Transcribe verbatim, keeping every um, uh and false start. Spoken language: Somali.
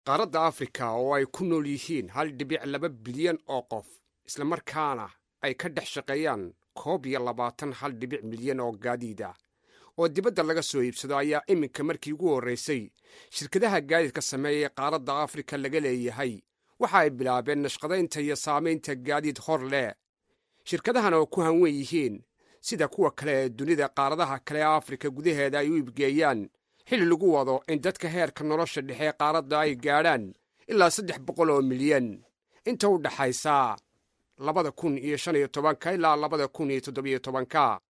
qaaradda Afrika oo ay ku nool yihiin hal dhibic laba bilyan oo qof isla markaana ay ka dhex shaqeeyaan koob iyo labaatan hal dhibic milyan oo gaadiid ah oo dibadda laga soo iibsado ayaa iminka markii ugu horreysay shirkadaha gaadiidka sameeya ee qaaradda Afrika laga leeyahay waxa ay bilaabeen nashqadaynta iyo saamaynta gaadiid hor leh. shirkadahan oo ku hanwen yihiin sida kuwa kale ee dunida qaaradaha kale ee Afrika gudaheeda ay u iibgeeyaan xilli lagu wado in dadka heerka nolosha dhexe qaaradda ay gaadhaan ilaa saddex boqol oo milyan inta u dhaxaysa labada kun iyo shan iyo tobanka ilaa labada kun iyo toddoba iyo tobanka.